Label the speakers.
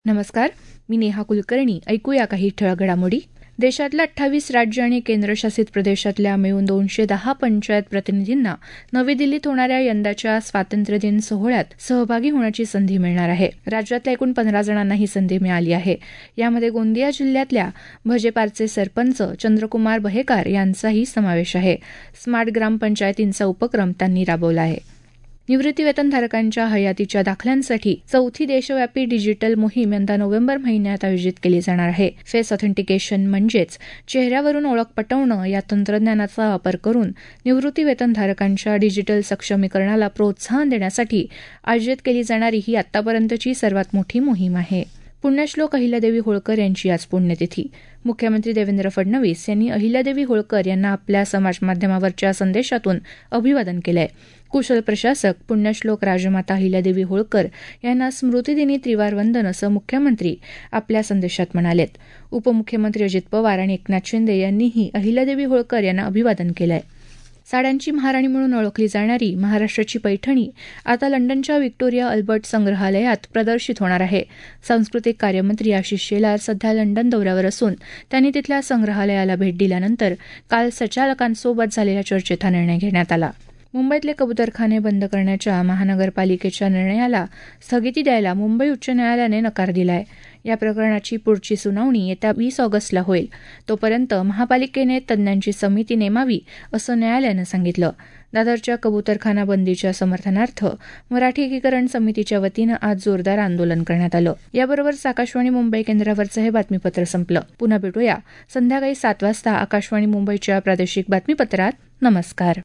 Speaker 1: नमस्कार, मी नेहा कुलकर्णी. ऐकूया काही ठळक घडामोडी. देशातल्या 28 राज्य आणि केंद्रशासित प्रदेशातल्या मिळून 210 पंचायत प्रतिनिधींना नवी दिल्लीत होणाऱ्या यंदाच्या स्वातंत्र्यदिन सोहळ्यात सहभागी होण्याची संधी मिळणार आहे. राज्यातल्या एकूण 15 जणांना ही संधी मिळाली आहे. यामध्ये गोंदिया जिल्ह्यातल्या भजेपारचे सरपंच चंद्रकुमार बहेकार यांचाही समावेश आहे. स्मार्ट ग्रामपंचायतींचा उपक्रम त्यांनी राबवला आहे. निवृत्तीवेतनधारकांच्या हयातीच्या दाखल्यांसाठी चौथी देशव्यापी डिजिटल मोहीम यंदा नोव्हेंबर महिन्यात आयोजित केली जाणार आहे. फेस ऑथेंटिकेशन म्हणजेच चेहऱ्यावरून ओळख पटवणं या तंत्रज्ञानाचा वापर करून निवृत्तीवेतनधारकांच्या डिजिटल सक्षमीकरणाला प्रोत्साहन देण्यासाठी आयोजित केली जाणारी ही आतापर्यंतची सर्वात मोठी मोहीम आहे. पुण्यश्लोक अहिल्यादेवी होळकर यांची आज पुण्यतिथी. मुख्यमंत्री देवेंद्र फडणवीस यांनी अहिल्यादेवी होळकर यांना आपल्या समाजमाध्यमावरच्या संदेशातून अभिवादन केलंय. कुशल प्रशासक पुण्यश्लोक राजमाता अहिल्यादेवी होळकर यांना स्मृतिदिनी त्रिवार वंदन असं मुख्यमंत्री आपल्या संदेशात म्हणालेत. उपमुख्यमंत्री अजित पवार आणि एकनाथ शिंदे यांनीही अहिल्यादेवी होळकर यांना अभिवादन केलंय. साड्यांची महाराणी म्हणून ओळखली जाणारी महाराष्ट्राची पैठणी आता लंडनच्या व्हिक्टोरिया अल्बर्ट संग्रहालयात प्रदर्शित होणार आहे. सांस्कृतिक कार्यमंत्री आशिष शेलार सध्या लंडन दौऱ्यावर असून त्यांनी तिथल्या संग्रहालयाला भेट दिल्यानंतर काल संचालकांसोबत झालेल्या चर्चेत हा निर्णय घेण्यात आला. मुंबईतले कबुतरखाने बंद करण्याच्या महानगरपालिकेच्या निर्णयाला स्थगिती द्यायला मुंबई उच्च न्यायालयाने नकार दिलाय. या प्रकरणाची पुढची सुनावणी येत्या 20 ऑगस्टला होईल. तोपर्यंत महापालिकेने तज्ज्ञांची समिती नेमावी असं न्यायालयानं सांगितलं. दादरच्या कबुतरखाना बंदीच्या समर्थनार्थ मराठी एकीकरण समितीच्या वतीनं आज जोरदार आंदोलन करण्यात आलं. याबरोबरच आकाशवाणी मुंबई केंद्रावरचं हे बातमीपत्र संपलं. पुन्हा भेटूया संध्याकाळी 7 वाजता आकाशवाणी मुंबईच्या प्रादेशिक बातमीपत्रात. नमस्कार.